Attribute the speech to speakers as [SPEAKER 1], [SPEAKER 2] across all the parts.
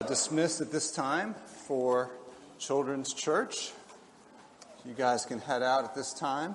[SPEAKER 1] dismissed at this time for Children's Church. You guys can head out at this time.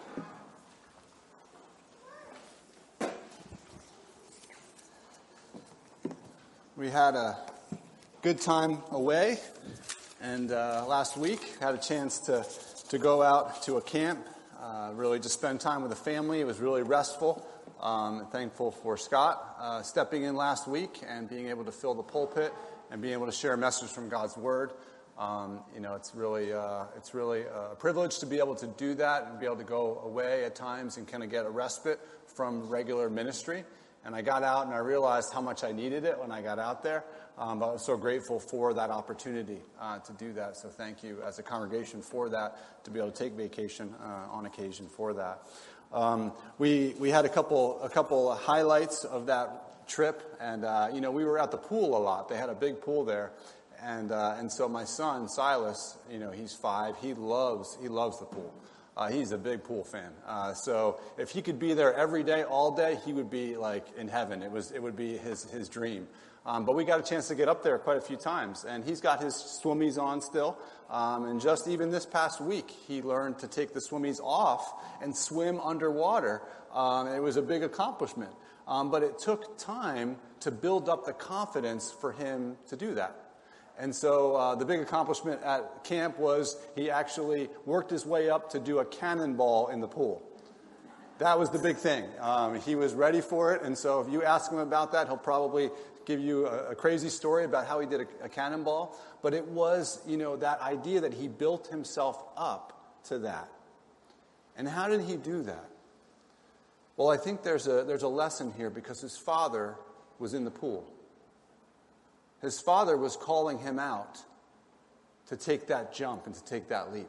[SPEAKER 1] We had a good time away, and last week had a chance to go out to a camp, really just spend time with the family. It was really restful. Thankful for Scott stepping in last week and being able to fill the pulpit and being able to share a message from God's Word. It's really a privilege to be able to do that and be able to go away at times and kind of get a respite from regular ministry. And I got out and I realized how much I needed it when I got out there. But I was so grateful for that opportunity to do that. So thank you as a congregation for that, to be able to take vacation on occasion for that. We had a couple highlights of that trip, and we were at the pool a lot. They had a big pool there, and so my son Silas, he's 5. He loves the pool. He's a big pool fan. So if he could be there every day, all day, he would be like in heaven. It would be his dream. But we got a chance to get up there quite a few times, and he's got his swimmies on still. And just even this past week, he learned to take the swimmies off and swim underwater. It was a big accomplishment. But it took time to build up the confidence for him to do that. And so the big accomplishment at camp was he actually worked his way up to do a cannonball in the pool. That was the big thing. He was ready for it, and so if you ask him about that, he'll probably give you a crazy story about how he did a cannonball. But it was, that idea that he built himself up to that. And how did he do that? Well, I think there's a lesson here because his father was in the pool. His father was calling him out to take that jump and to take that leap.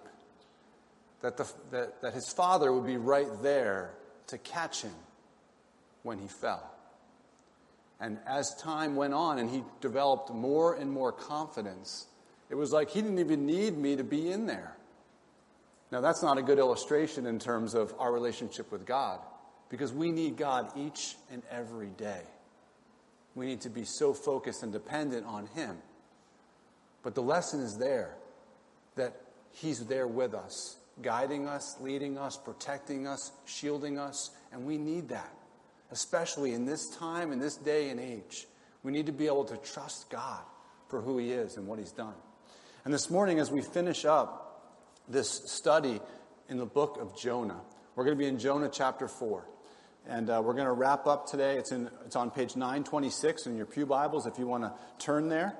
[SPEAKER 1] That his father would be right there to catch him when he fell. And as time went on and he developed more and more confidence, it was like he didn't even need me to be in there. Now, that's not a good illustration in terms of our relationship with God, because we need God each and every day. We need to be so focused and dependent on Him. But the lesson is there, that He's there with us, guiding us, leading us, protecting us, shielding us, and we need that. Especially in this time, in this day and age. We need to be able to trust God for who He is and what He's done. And this morning, as we finish up this study in the book of Jonah, we're going to be in Jonah chapter 4. And we're going to wrap up today. It's on page 926 in your pew Bibles if you want to turn there.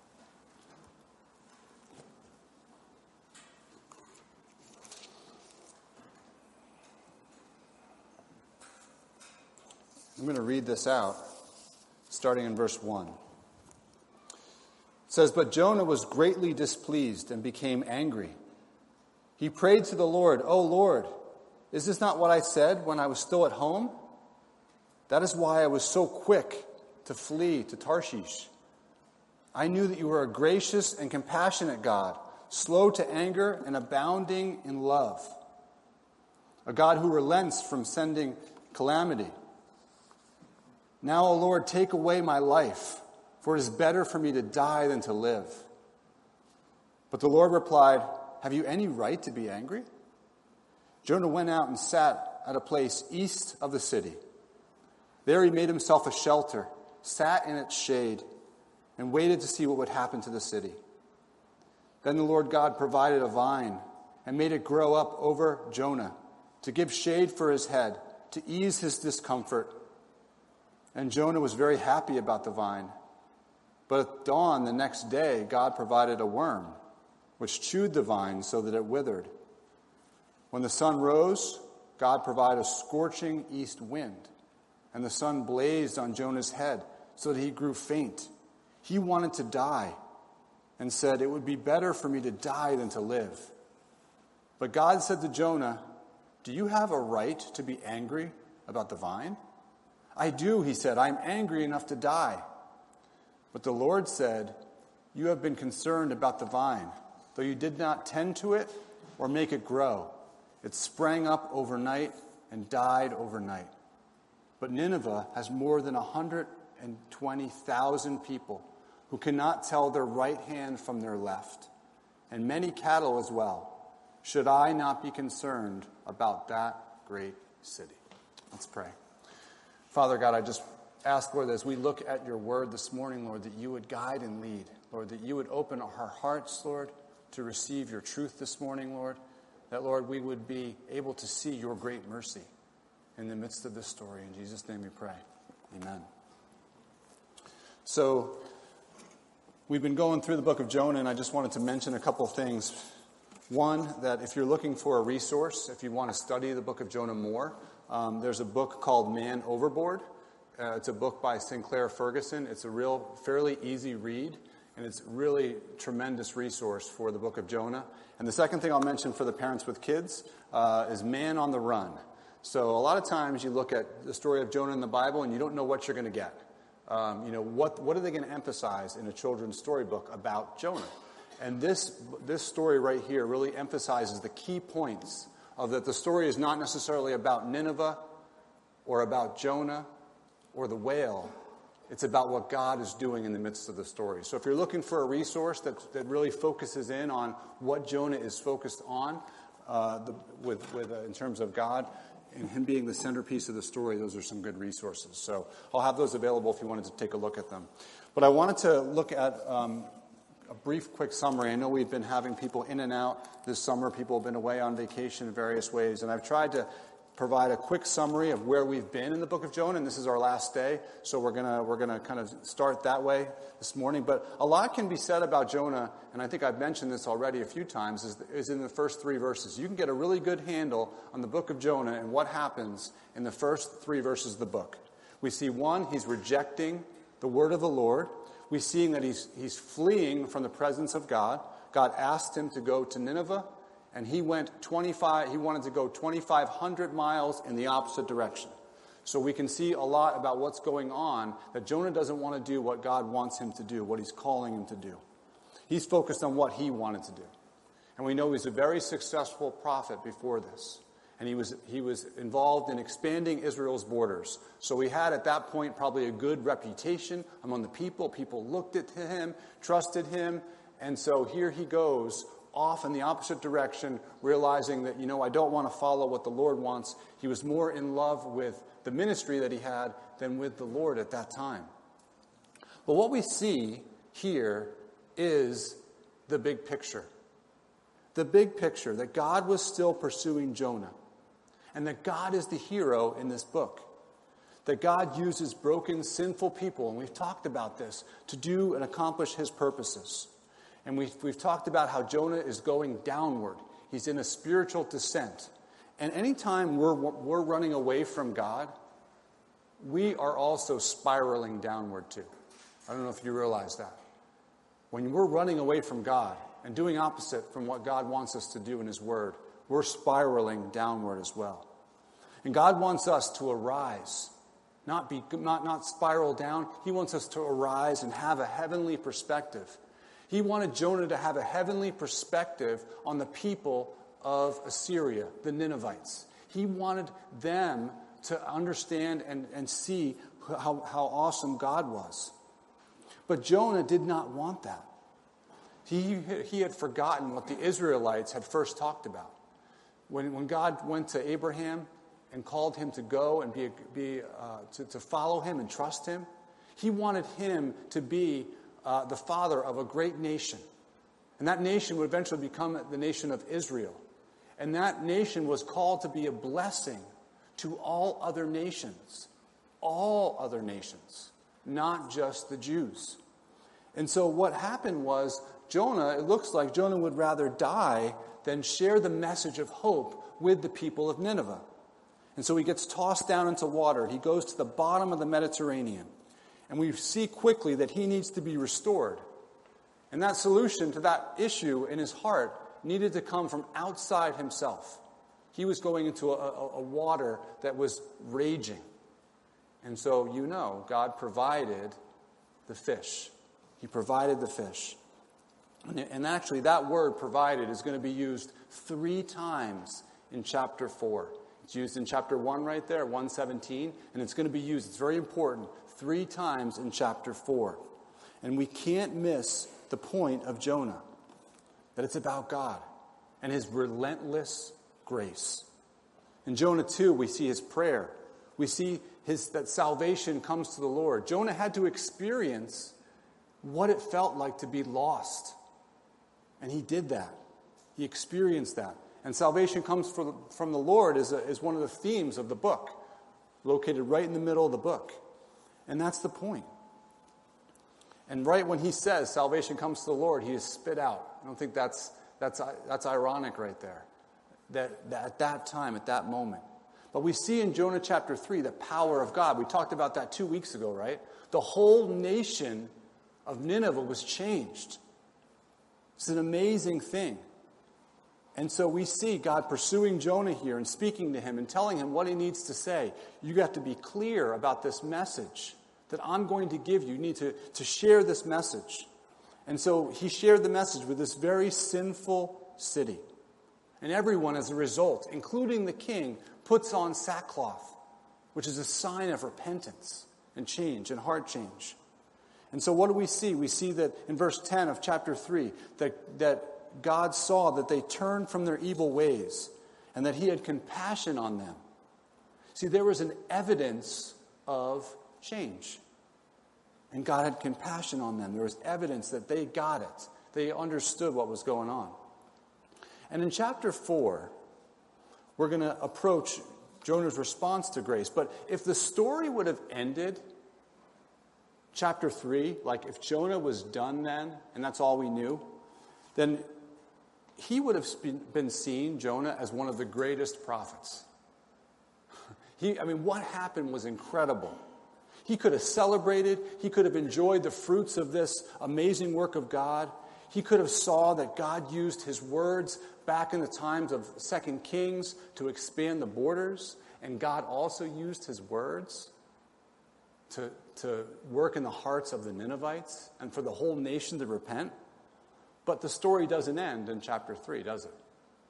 [SPEAKER 1] I'm going to read this out, starting in verse 1. It says, "But Jonah was greatly displeased and became angry. He prayed to the Lord, 'O Lord, is this not what I said when I was still at home? That is why I was so quick to flee to Tarshish. I knew that you were a gracious and compassionate God, slow to anger and abounding in love, a God who relents from sending calamity. Now, O Lord, take away my life, for it is better for me to die than to live.' But the Lord replied, 'Have you any right to be angry?' Jonah went out and sat at a place east of the city. There he made himself a shelter, sat in its shade, and waited to see what would happen to the city. Then the Lord God provided a vine and made it grow up over Jonah to give shade for his head, to ease his discomfort. And Jonah was very happy about the vine. But at dawn the next day, God provided a worm, which chewed the vine so that it withered. When the sun rose, God provided a scorching east wind, and the sun blazed on Jonah's head so that he grew faint. He wanted to die and said, 'It would be better for me to die than to live.' But God said to Jonah, 'Do you have a right to be angry about the vine?' 'I do,' he said. 'I'm angry enough to die.' But the Lord said, 'You have been concerned about the vine, though you did not tend to it or make it grow. It sprang up overnight and died overnight. But Nineveh has more than 120,000 people who cannot tell their right hand from their left, and many cattle as well. Should I not be concerned about that great city? Let's pray. Father God, I just ask, Lord, as we look at your word this morning, Lord, that you would guide and lead. Lord, that you would open our hearts, Lord, to receive your truth this morning, Lord. That, Lord, we would be able to see your great mercy in the midst of this story. In Jesus' name we pray. Amen. So, we've been going through the book of Jonah, and I just wanted to mention a couple of things. One, that if you're looking for a resource, if you want to study the book of Jonah more, there's a book called Man Overboard. It's a book by Sinclair Ferguson. It's a fairly easy read, and it's really tremendous resource for the book of Jonah. And the second thing I'll mention for the parents with kids is Man on the Run. So a lot of times you look at the story of Jonah in the Bible, and you don't know what you're going to get. What are they going to emphasize in a children's storybook about Jonah? And this story right here really emphasizes the key points of that the story is not necessarily about Nineveh or about Jonah or the whale. It's about what God is doing in the midst of the story. So if you're looking for a resource that really focuses in on what Jonah is focused on in terms of God and him being the centerpiece of the story, those are some good resources. So I'll have those available if you wanted to take a look at them. But I wanted to look at a brief, quick summary. I know we've been having people in and out this summer. People have been away on vacation in various ways. And I've tried to provide a quick summary of where we've been in the book of Jonah. And this is our last day. So we're gonna kind of start that way this morning. But a lot can be said about Jonah, and I think I've mentioned this already a few times, is in the first 3 verses. You can get a really good handle on the book of Jonah and what happens in the first 3 verses of the book. We see, 1, he's rejecting the word of the Lord. We see that he's fleeing from the presence of God. God asked him to go to Nineveh, and he wanted to go 2,500 miles in the opposite direction. So we can see a lot about what's going on, that Jonah doesn't want to do what God wants him to do, what he's calling him to do. He's focused on what he wanted to do. And we know he's a very successful prophet before this. And he was involved in expanding Israel's borders. So he had at that point probably a good reputation among the people. People looked at him, trusted him. And so here he goes off in the opposite direction, realizing that, I don't want to follow what the Lord wants. He was more in love with the ministry that he had than with the Lord at that time. But what we see here is the big picture. The big picture, that God was still pursuing Jonah. And that God is the hero in this book. That God uses broken, sinful people, and we've talked about this, to do and accomplish his purposes. And we've talked about how Jonah is going downward. He's in a spiritual descent. And anytime we're running away from God, we are also spiraling downward too. I don't know if you realize that. When we're running away from God and doing opposite from what God wants us to do in his word, we're spiraling downward as well. And God wants us to arise, not spiral down. He wants us to arise and have a heavenly perspective. He wanted Jonah to have a heavenly perspective on the people of Assyria, the Ninevites. He wanted them to understand and see how awesome God was. But Jonah did not want that. He had forgotten what the Israelites had first talked about. When God went to Abraham and called him to go and to follow him and trust him, he wanted him to be the father of a great nation. And that nation would eventually become the nation of Israel. And that nation was called to be a blessing to all other nations. All other nations, not just the Jews. And so what happened was, it looks like Jonah would rather die than share the message of hope with the people of Nineveh. And so he gets tossed down into water. He goes to the bottom of the Mediterranean. And we see quickly that he needs to be restored. And that solution to that issue in his heart needed to come from outside himself. He was going into a water that was raging. And so, God provided the fish. He provided the fish. And actually, that word provided is going to be used 3 times in chapter 4. It's used in chapter 1 right there, 1:17, and it's going to be used, it's very important, 3 times in chapter 4. And we can't miss the point of Jonah, that it's about God and his relentless grace. In Jonah 2, we see his prayer. We see that salvation comes to the Lord. Jonah had to experience what it felt like to be lost. And he did that. He experienced that. And salvation comes from the Lord is one of the themes of the book, located right in the middle of the book. And that's the point. And right when he says salvation comes to the Lord, he is spit out. I don't think that's ironic right there. That at that time, at that moment. But we see in Jonah chapter 3 the power of God. We talked about that 2 weeks ago, right? The whole nation of Nineveh was changed. It's an amazing thing. And so we see God pursuing Jonah here and speaking to him and telling him what he needs to say. You got to be clear about this message that I'm going to give you. You need to share this message. And so he shared the message with this very sinful city. And everyone, as a result, including the king, puts on sackcloth, which is a sign of repentance and change and heart change. And so what do we see? We see that in verse 10 of chapter 3, that God saw that they turned from their evil ways and that he had compassion on them. See, there was an evidence of change. And God had compassion on them. There was evidence that they got it. They understood what was going on. And in chapter 4, we're going to approach Jonah's response to grace. But if the story would have ended, chapter 3, like if Jonah was done then, and that's all we knew, then he would have been seen, Jonah, as one of the greatest prophets. What happened was incredible. He could have celebrated. He could have enjoyed the fruits of this amazing work of God. He could have saw that God used his words back in the times of 2 Kings to expand the borders. And God also used his words to work in the hearts of the Ninevites and for the whole nation to repent. But the story doesn't end in chapter 3, does it?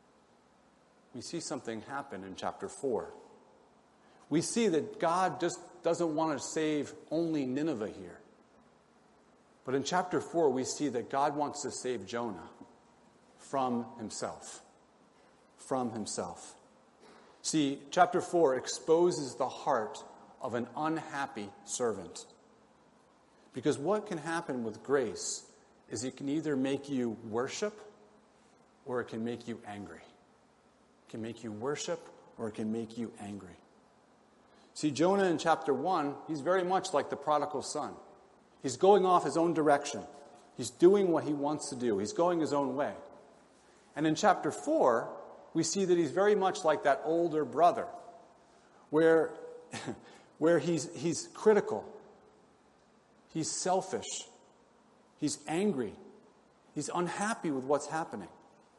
[SPEAKER 1] We see something happen in chapter 4. We see that God just doesn't want to save only Nineveh here. But in chapter 4, we see that God wants to save Jonah from himself. From himself. See, chapter 4 exposes the heart of an unhappy servant. Because what can happen with grace is it can either make you worship or it can make you angry. It can make you worship or it can make you angry. See, Jonah in chapter 1, he's very much like the prodigal son. He's going off his own direction. He's doing what he wants to do. He's going his own way. And in chapter 4, we see that he's very much like that older brother, where he's critical. He's selfish. He's angry. He's unhappy with what's happening.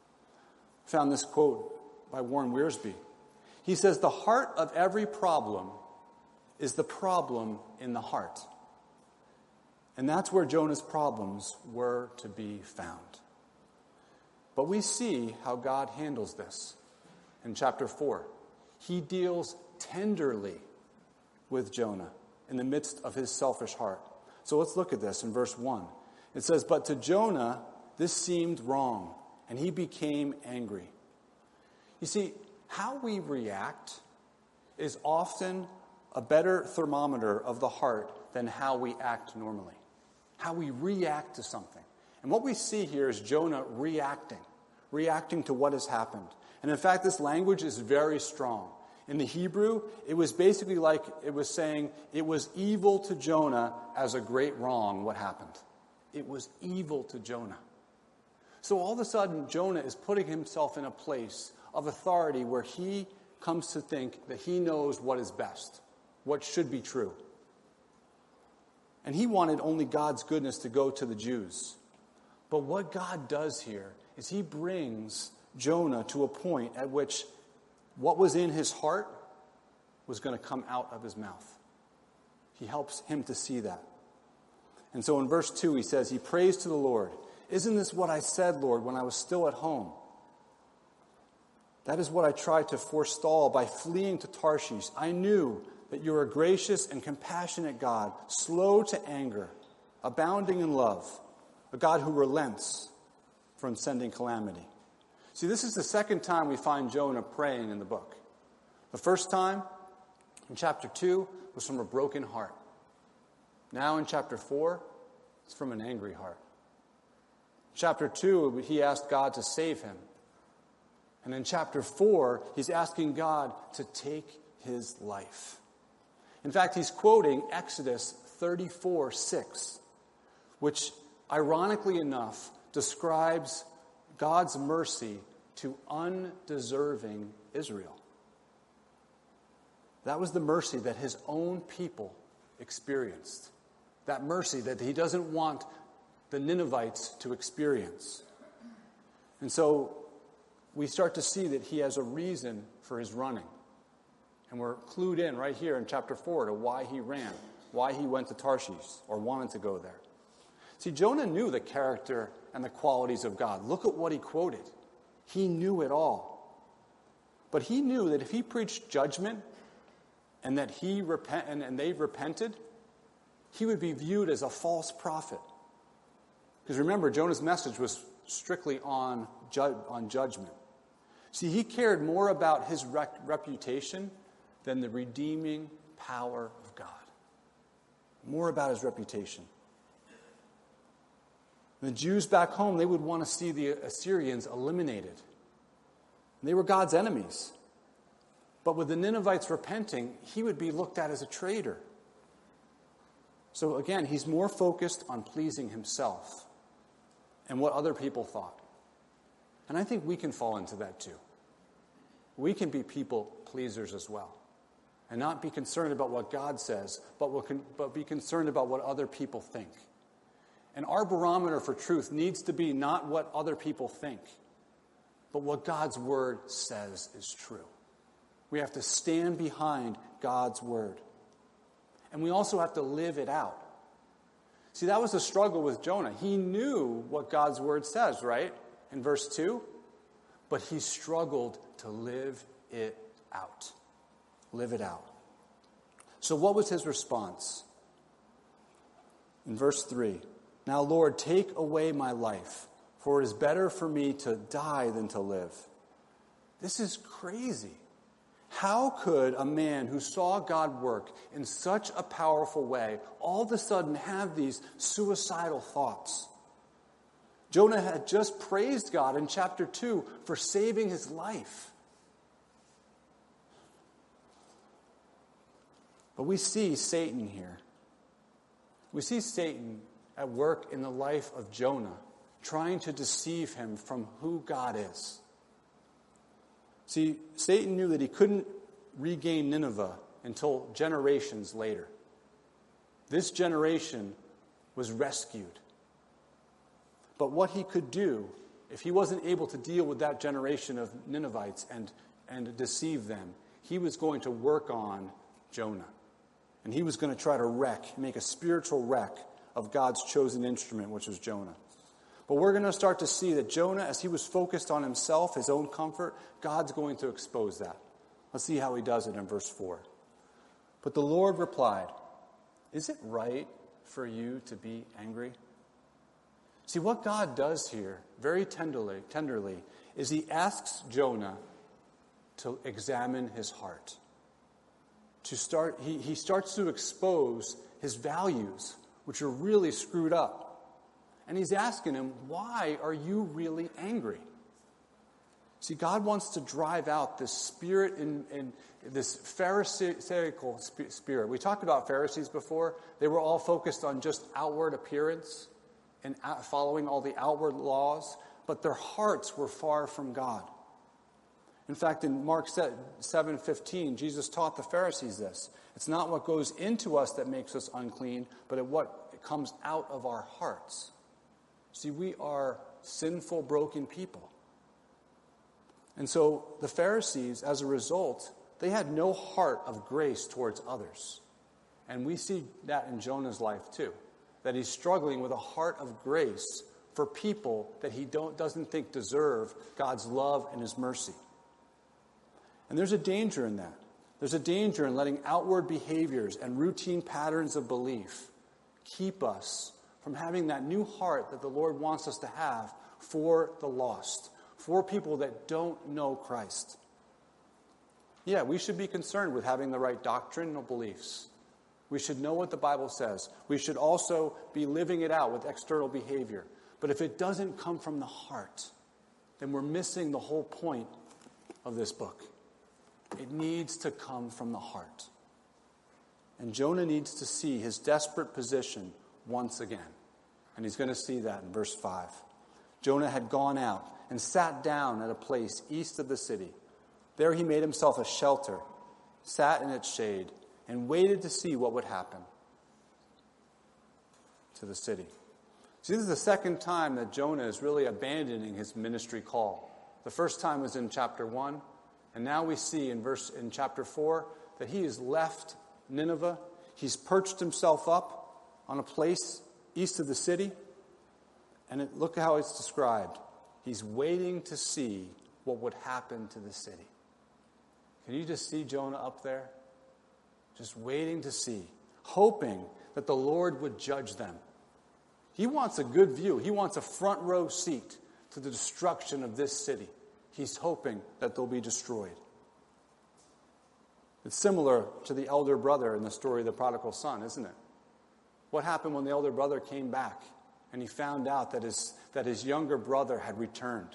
[SPEAKER 1] I found this quote by Warren Wiersbe. He says, "The heart of every problem is the problem in the heart." And that's where Jonah's problems were to be found. But we see how God handles this in chapter 4. He deals tenderly with Jonah in the midst of his selfish heart. So let's look at this in verse 1. It says, "But to Jonah this seemed wrong, and he became angry." You see, how we react is often a better thermometer of the heart than how we act normally. How we react to something. And what we see here is Jonah reacting to what has happened. And in fact, this language is very strong. In the Hebrew, it was basically like it was saying it was evil to Jonah as a great wrong what happened. It was evil to Jonah. So all of a sudden, Jonah is putting himself in a place of authority where he comes to think that he knows what is best, what should be true. And he wanted only God's goodness to go to the Jews. But what God does here is he brings Jonah to a point at which what was in his heart was going to come out of his mouth. He helps him to see that. And so in verse 2 he says, he prays to the Lord. "Isn't this what I said, Lord, when I was still at home? That is what I tried to forestall by fleeing to Tarshish. I knew that you are a gracious and compassionate God, slow to anger, abounding in love, a God who relents from sending calamity. See, this is the second time we find Jonah praying in the book. The first time, in chapter 2, was from a broken heart. Now in chapter 4, it's from an angry heart. Chapter 2, he asked God to save him. And in chapter 4, he's asking God to take his life. In fact, he's quoting Exodus 34:6, which, ironically enough, describes God's mercy to undeserving Israel. That was the mercy that his own people experienced. That mercy that he doesn't want the Ninevites to experience. And so we start to see that he has a reason for his running. And we're clued in right here in chapter 4 to why he ran, why he went to Tarshish or wanted to go there. See, Jonah knew the character and the qualities of God. Look at what he quoted. He knew it all. But he knew that if he preached judgment and that they repented, he would be viewed as a false prophet. Because remember, Jonah's message was strictly on judgment. See, he cared more about his reputation than the redeeming power of God. More about his reputation. The Jews back home, they would want to see the Assyrians eliminated. They were God's enemies. But with the Ninevites repenting, he would be looked at as a traitor. So again, he's more focused on pleasing himself and what other people thought. And I think we can fall into that too. We can be people pleasers as well. And not be concerned about what God says, but be concerned about what other people think. And our barometer for truth needs to be not what other people think, but what God's word says is true. We have to stand behind God's word. And we also have to live it out. See, that was the struggle with Jonah. He knew what God's word says, right? In verse 2. But he struggled to live it out. Live it out. So what was his response? In verse 3. Now, Lord, take away my life, for it is better for me to die than to live. This is crazy. How could a man who saw God work in such a powerful way all of a sudden have these suicidal thoughts? Jonah had just praised God in chapter 2 for saving his life. But we see Satan here. We see Satan at work in the life of Jonah, trying to deceive him from who God is. See, Satan knew that he couldn't regain Nineveh until generations later. This generation was rescued. But what he could do, if he wasn't able to deal with that generation of Ninevites and deceive them, he was going to work on Jonah. And he was going to try to make a spiritual wreck of God's chosen instrument, which was Jonah. But we're going to start to see that Jonah, as he was focused on himself, his own comfort, God's going to expose that. Let's see how he does it in verse 4. But the Lord replied, "Is it right for you to be angry?" See, what God does here, very tenderly, is he asks Jonah to examine his heart. He starts to expose his values, which are really screwed up. And he's asking him, why are you really angry? See, God wants to drive out this spirit in this Pharisaical spirit. We talked about Pharisees before. They were all focused on just outward appearance and following all the outward laws, but their hearts were far from God. In fact, in Mark 7:15, Jesus taught the Pharisees this. It's not what goes into us that makes us unclean, but what comes out of our hearts. See, we are sinful, broken people. And so the Pharisees, as a result, they had no heart of grace towards others. And we see that in Jonah's life too, that he's struggling with a heart of grace for people that he doesn't think deserve God's love and his mercy. And there's a danger in that. There's a danger in letting outward behaviors and routine patterns of belief keep us from having that new heart that the Lord wants us to have for the lost, for people that don't know Christ. Yeah, we should be concerned with having the right doctrinal beliefs. We should know what the Bible says. We should also be living it out with external behavior. But if it doesn't come from the heart, then we're missing the whole point of this book. It needs to come from the heart. And Jonah needs to see his desperate position once again. And he's going to see that in verse 5. Jonah had gone out and sat down at a place east of the city. There he made himself a shelter, sat in its shade, and waited to see what would happen to the city. See, this is the second time that Jonah is really abandoning his ministry call. The first time was in chapter 1, and now we see in chapter 4 that he has left Nineveh. He's perched himself up on a place east of the city, and look how it's described. He's waiting to see what would happen to the city. Can you just see Jonah up there? Just waiting to see, hoping that the Lord would judge them. He wants a good view. He wants a front row seat to the destruction of this city. He's hoping that they'll be destroyed. It's similar to the elder brother in the story of the prodigal son, isn't it? What happened when the elder brother came back and he found out that his younger brother had returned?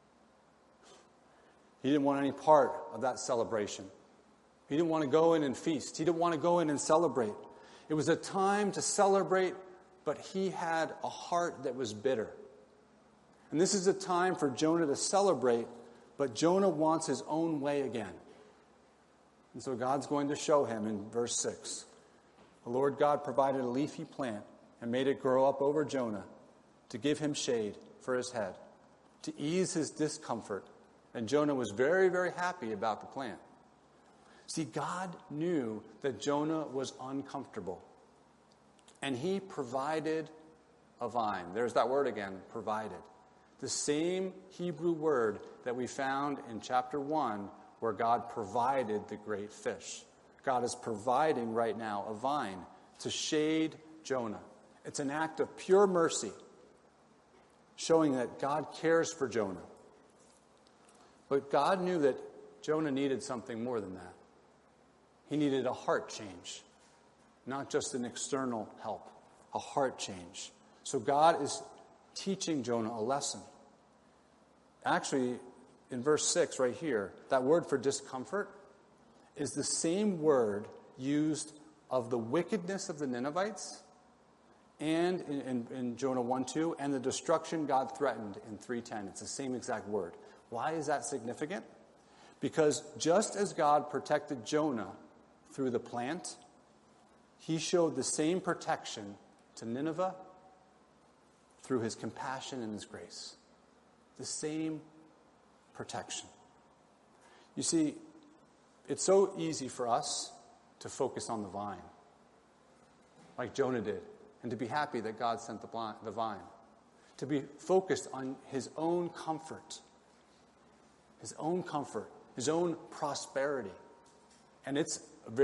[SPEAKER 1] He didn't want any part of that celebration. He didn't want to go in and feast. He didn't want to go in and celebrate. It was a time to celebrate, but he had a heart that was bitter. And this is a time for Jonah to celebrate, but Jonah wants his own way again. And so God's going to show him in verse 6. The Lord God provided a leafy plant and made it grow up over Jonah to give him shade for his head, to ease his discomfort. And Jonah was very, very happy about the plant. See, God knew that Jonah was uncomfortable. And he provided a vine. There's that word again, provided. The same Hebrew word that we found in chapter 1 where God provided the great fish. God is providing right now a vine to shade Jonah. It's an act of pure mercy, showing that God cares for Jonah. But God knew that Jonah needed something more than that. He needed a heart change, not just an external help, a heart change. So God is teaching Jonah a lesson. Actually, in verse 6 right here, that word for discomfort is the same word used of the wickedness of the Ninevites and in Jonah 1:2 and the destruction God threatened in 3:10. It's the same exact word. Why is that significant? Because just as God protected Jonah through the plant, he showed the same protection to Nineveh through his compassion and his grace. The same protection. You see, it's so easy for us to focus on the vine, like Jonah did, and to be happy that God sent the vine. To be focused on his own comfort, his own prosperity. And it's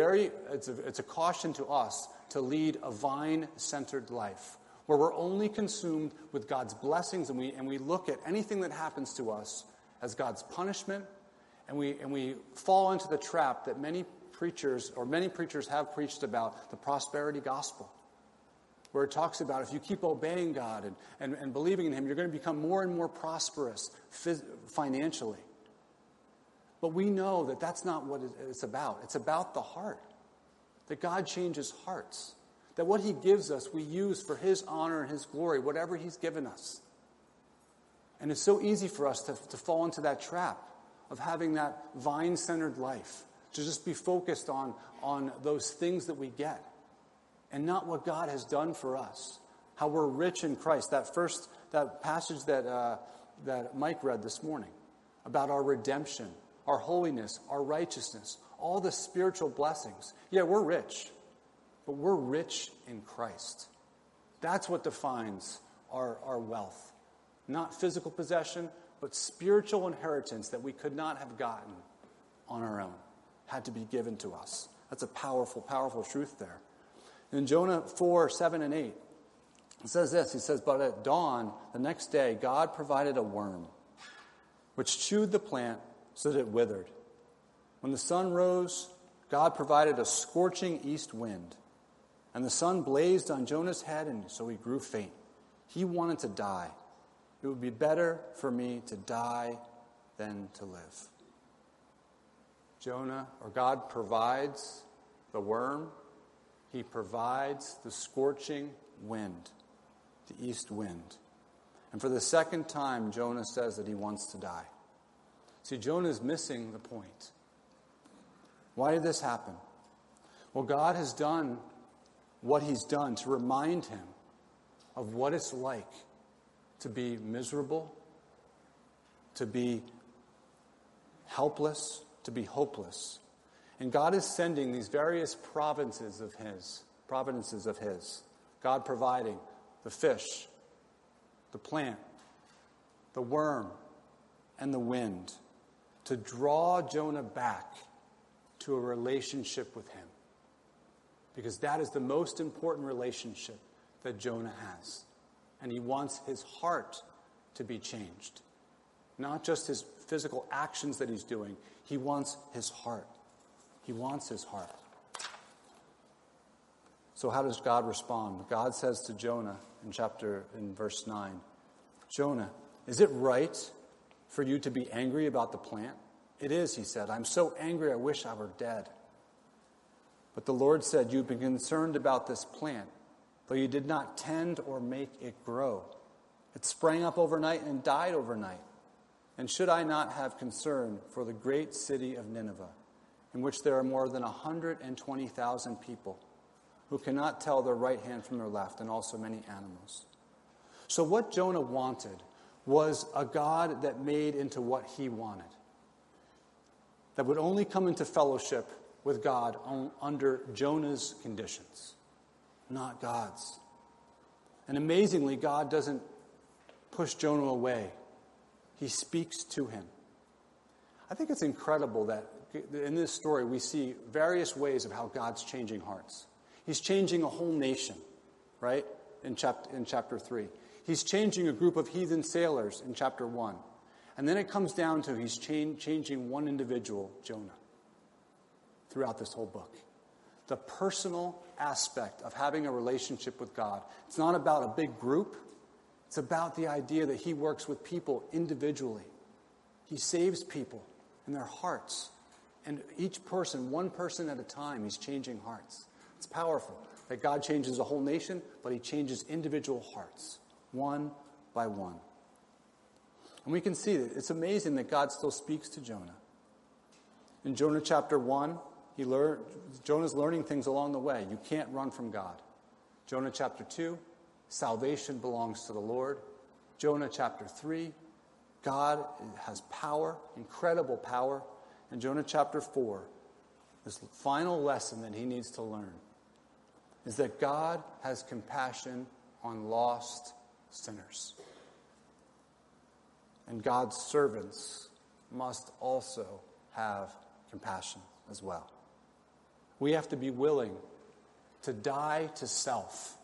[SPEAKER 1] a caution to us to lead a vine-centered life, where we're only consumed with God's blessings, and we look at anything that happens to us as God's punishment, and we fall into the trap that many preachers have preached about, the prosperity gospel, where it talks about if you keep obeying God and believing in him, you're going to become more and more prosperous financially. But we know that that's not what it's about. It's about the heart. That God changes hearts. That what he gives us, we use for his honor and his glory, whatever he's given us. And it's so easy for us to fall into that trap of having that vine-centered life, to just be focused on those things that we get, and not what God has done for us, how we're rich in Christ. That passage that Mike read this morning about our redemption, our holiness, our righteousness, all the spiritual blessings. Yeah, we're rich, but we're rich in Christ. That's what defines our wealth. Not physical possession, but spiritual inheritance that we could not have gotten on our own, had to be given to us. That's a powerful, powerful truth there. In Jonah 4:7 and 8, It says this, he says, but at dawn, the next day, God provided a worm, which chewed the plant so that it withered. When the sun rose, God provided a scorching east wind, and the sun blazed on Jonah's head, and so he grew faint. He wanted to die. It would be better for me to die than to live. God provides the worm. He provides the scorching wind, the east wind. And for the second time, Jonah says that he wants to die. See, Jonah is missing the point. Why did this happen? Well, God has done what he's done to remind him of what it's like to be miserable, to be helpless, to be hopeless. And God is sending these various providences of his. God providing the fish, the plant, the worm, and the wind to draw Jonah back to a relationship with him. Because that is the most important relationship that Jonah has. And he wants his heart to be changed. Not just his physical actions that he's doing. He wants his heart. He wants his heart. So how does God respond? God says to Jonah in verse 9, Jonah, is it right for you to be angry about the plant? It is, he said. I'm so angry I wish I were dead. But the Lord said, you've been concerned about this plant, though you did not tend or make it grow. It sprang up overnight and died overnight. And should I not have concern for the great city of Nineveh, in which there are more than 120,000 people who cannot tell their right hand from their left, and also many animals? So what Jonah wanted was a God that made into what he wanted, that would only come into fellowship with God under Jonah's conditions, not God's. And amazingly, God doesn't push Jonah away. He speaks to him. I think it's incredible that in this story we see various ways of how God's changing hearts. He's changing a whole nation, right, in chapter 3. He's changing a group of heathen sailors in chapter 1. And then it comes down to he's changing one individual, Jonah, throughout this whole book. The personal aspect of having a relationship with God. It's not about a big group. It's about the idea that he works with people individually. He saves people in their hearts. And each person, one person at a time, he's changing hearts. It's powerful that God changes a whole nation, but he changes individual hearts, one by one. And we can see that it's amazing that God still speaks to Jonah. In Jonah chapter 1, Jonah's learning things along the way. You can't run from God. Jonah chapter 2, salvation belongs to the Lord. Jonah chapter 3, God has power, incredible power. And Jonah chapter 4, this final lesson that he needs to learn is that God has compassion on lost sinners. And God's servants must also have compassion as well. We have to be willing to die to self.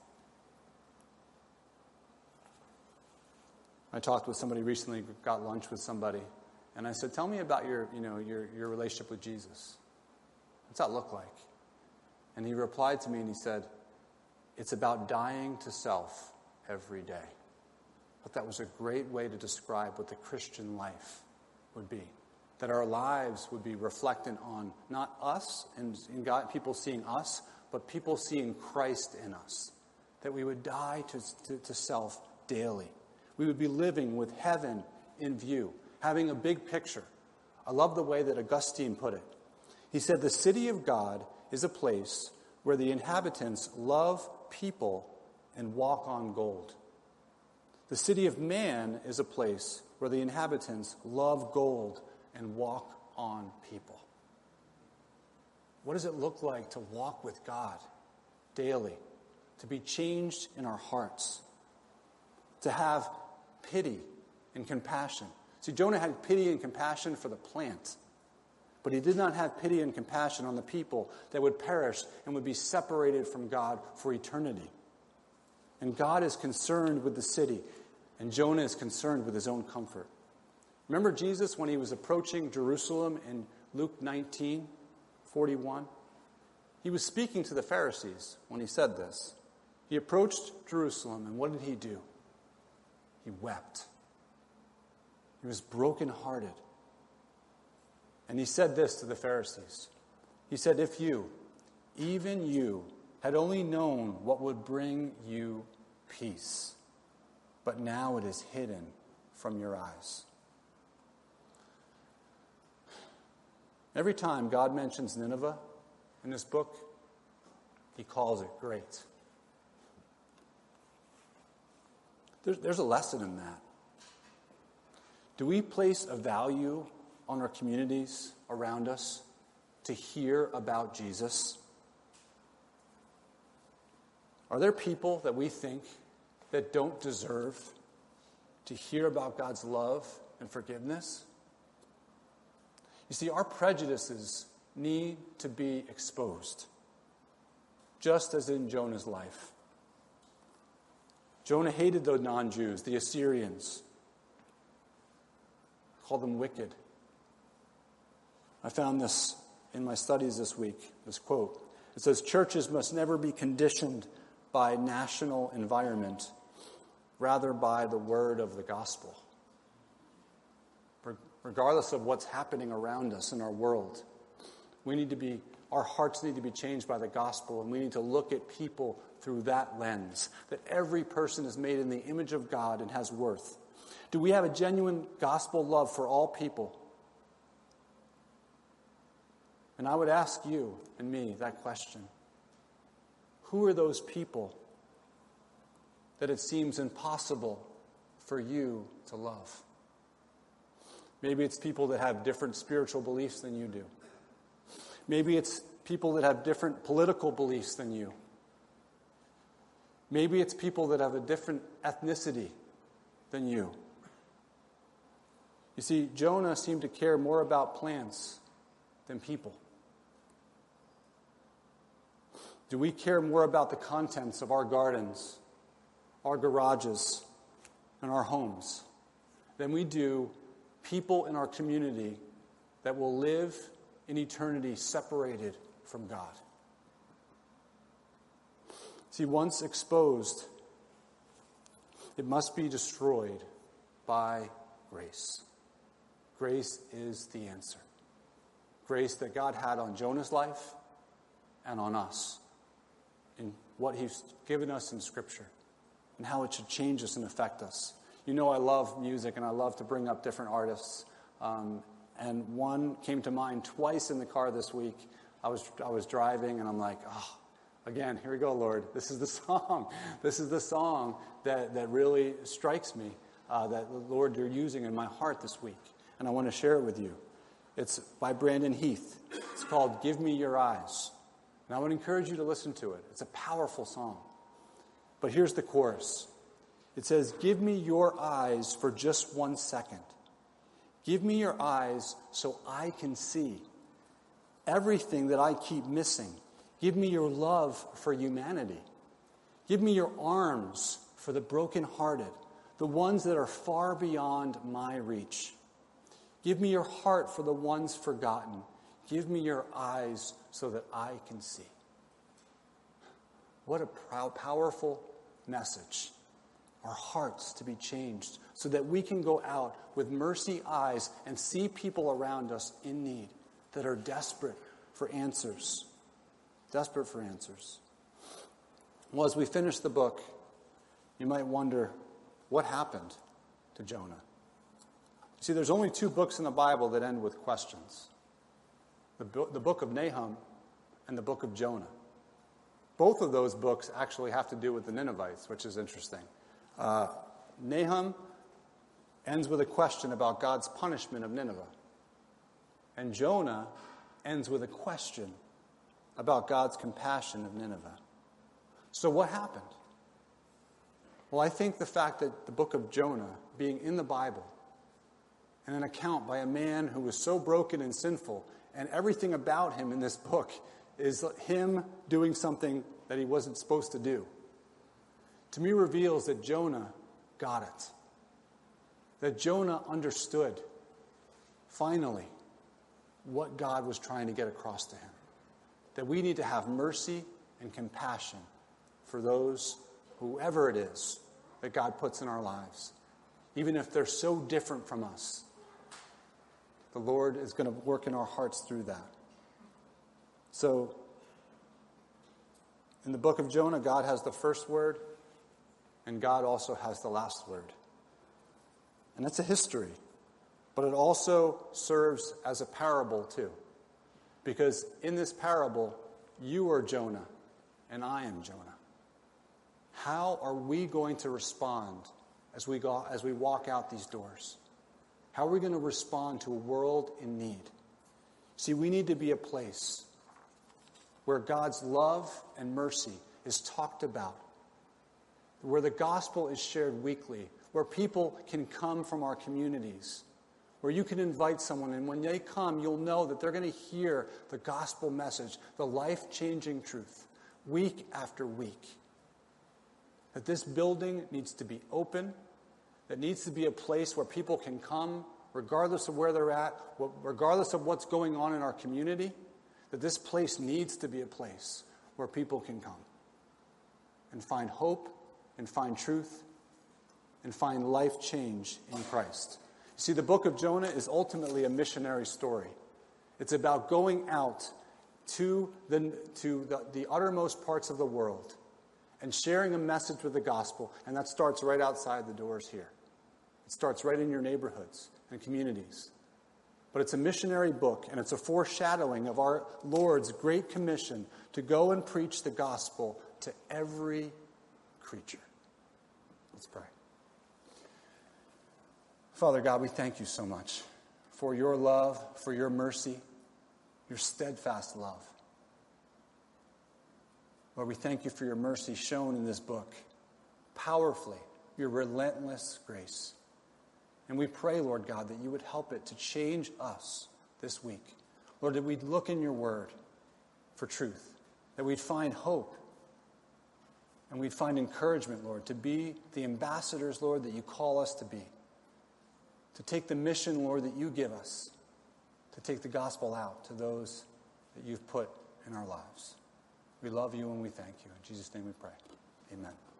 [SPEAKER 1] I talked with somebody recently, got lunch with somebody, and I said, tell me about your relationship with Jesus. What's that look like? And he replied to me and he said, it's about dying to self every day. But that was a great way to describe what the Christian life would be. That our lives would be reflected on not us and in God, people seeing us, but people seeing Christ in us. That we would die to self daily. We would be living with heaven in view, having a big picture. I love the way that Augustine put it. He said, the city of God is a place where the inhabitants love people and walk on gold. The city of man is a place where the inhabitants love gold and walk on people. What does it look like to walk with God daily? To be changed in our hearts? To have pity and compassion. See, Jonah had pity and compassion for the plant, but he did not have pity and compassion on the people that would perish and would be separated from God for eternity. And God is concerned with the city, and Jonah is concerned with his own comfort. Remember Jesus when he was approaching Jerusalem in Luke 19:41? He was speaking to the Pharisees when he said this. He approached Jerusalem, and what did he do? He wept. He was brokenhearted. And he said this to the Pharisees. He said, if you, even you, had only known what would bring you peace, but now it is hidden from your eyes. Every time God mentions Nineveh in this book, he calls it great. There's a lesson in that. Do we place a value on our communities around us to hear about Jesus? Are there people that we think that don't deserve to hear about God's love and forgiveness? You see, our prejudices need to be exposed, just as in Jonah's life. Jonah hated the non-Jews, the Assyrians, called them wicked. I found this in my studies this week, this quote. It says, churches must never be conditioned by national environment, rather by the word of the gospel. Regardless of what's happening around us in our world, our hearts need to be changed by the gospel, and we need to look at people through that lens, that every person is made in the image of God and has worth. Do we have a genuine gospel love for all people? And I would ask you and me that question. Who are those people that it seems impossible for you to love? Maybe it's people that have different spiritual beliefs than you do. Maybe it's people that have different political beliefs than you. Maybe it's people that have a different ethnicity than you. You see, Jonah seemed to care more about plants than people. Do we care more about the contents of our gardens, our garages, and our homes than we do people in our community that will live in eternity separated from God? See, once exposed, it must be destroyed by grace. Grace is the answer. Grace that God had on Jonah's life and on us, in what he's given us in Scripture, and how it should change us and affect us. You know I love music, and I love to bring up different artists. And one came to mind twice in the car this week. I was driving, and I'm like, again, here we go, Lord. This is the song. This is the song that really strikes me, that, Lord, you're using in my heart this week. And I want to share it with you. It's by Brandon Heath. It's called Give Me Your Eyes. And I would encourage you to listen to it. It's a powerful song. But here's the chorus. It says, give me your eyes for just 1 second. Give me your eyes so I can see everything that I keep missing. Give me your love for humanity. Give me your arms for the brokenhearted, the ones that are far beyond my reach. Give me your heart for the ones forgotten. Give me your eyes so that I can see. What a powerful message. Our hearts to be changed so that we can go out with mercy eyes and see people around us in need that are desperate for answers. Desperate for answers. Well, as we finish the book, you might wonder, what happened to Jonah? See, there's only 2 books in the Bible that end with questions. The book of Nahum and the book of Jonah. Both of those books actually have to do with the Ninevites, which is interesting. Nahum ends with a question about God's punishment of Nineveh. And Jonah ends with a question about God's compassion of Nineveh. So what happened? Well, I think the fact that the book of Jonah, being in the Bible, and an account by a man who was so broken and sinful, and everything about him in this book is him doing something that he wasn't supposed to do, to me reveals that Jonah got it. That Jonah understood, finally, what God was trying to get across to him. That we need to have mercy and compassion for those, whoever it is, that God puts in our lives. Even if they're so different from us, the Lord is going to work in our hearts through that. So, in the book of Jonah, God has the first word, and God also has the last word. And that's a history. But it also serves as a parable, too. Because in this parable, you are Jonah, and I am Jonah. How are we going to respond as we walk out these doors? How are we going to respond to a world in need? See, we need to be a place where God's love and mercy is talked about, where the gospel is shared weekly, where people can come from our communities, where you can invite someone, and when they come, you'll know that they're going to hear the gospel message, the life-changing truth, week after week. That this building needs to be open, that needs to be a place where people can come, regardless of where they're at, regardless of what's going on in our community, that this place needs to be a place where people can come and find hope and find truth and find life change in Christ. See, the book of Jonah is ultimately a missionary story. It's about going out to the uttermost parts of the world and sharing a message with the gospel, and that starts right outside the doors here. It starts right in your neighborhoods and communities. But it's a missionary book, and it's a foreshadowing of our Lord's great commission to go and preach the gospel to every creature. Let's pray. Father God, we thank you so much for your love, for your mercy, your steadfast love. Lord, we thank you for your mercy shown in this book, powerfully, your relentless grace. And we pray, Lord God, that you would help it to change us this week. Lord, that we'd look in your word for truth, that we'd find hope, and we'd find encouragement, Lord, to be the ambassadors, Lord, that you call us to be. To take the mission, Lord, that you give us, to take the gospel out to those that you've put in our lives. We love you and we thank you. In Jesus' name we pray. Amen.